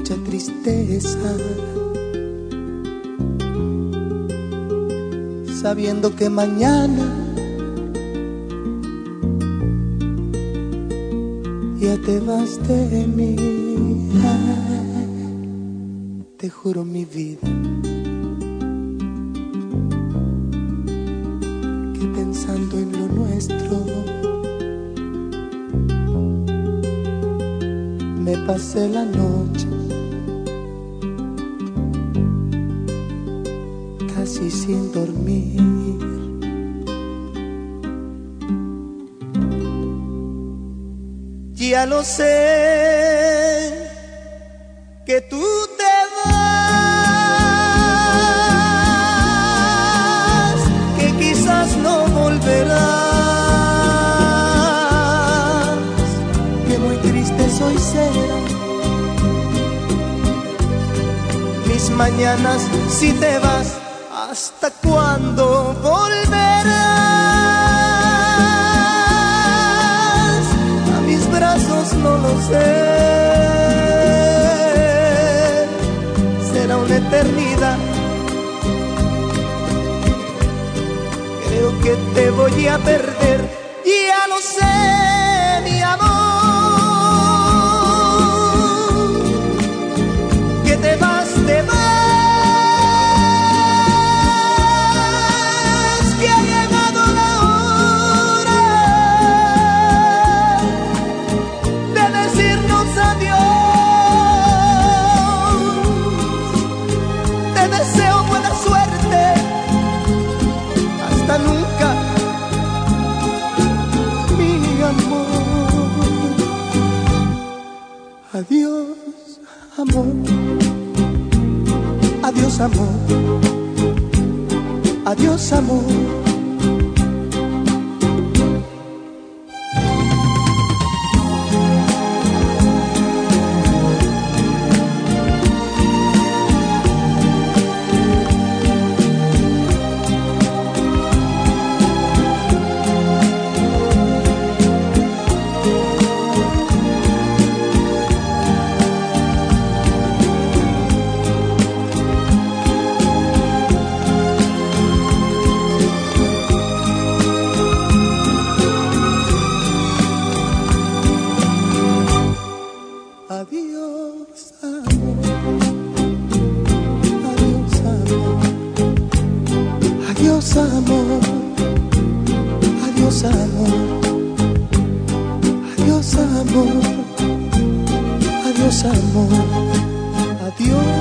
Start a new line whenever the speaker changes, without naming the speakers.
mucha tristeza, sabiendo que mañana ya te vas de mí. Te juro mi vida que pensando en lo nuestro me pasé la noche casi sin dormir. Ya lo sé, que tú te vas, que quizás no volverás, que muy triste soy será mis mañanas si te vas. ¿Hasta cuándo volverás a mis brazos? No lo sé. Será una eternidad. Creo que te voy a perder. Ya lo sé, mi amor, que te vas, te vas. Nunca, mi amor. Adiós, amor. Adiós, amor. Adiós, amor. Adiós, amor. Adiós, amor. Adiós, amor. Adiós, amor. Adiós, amor. Adiós, amor. Adiós.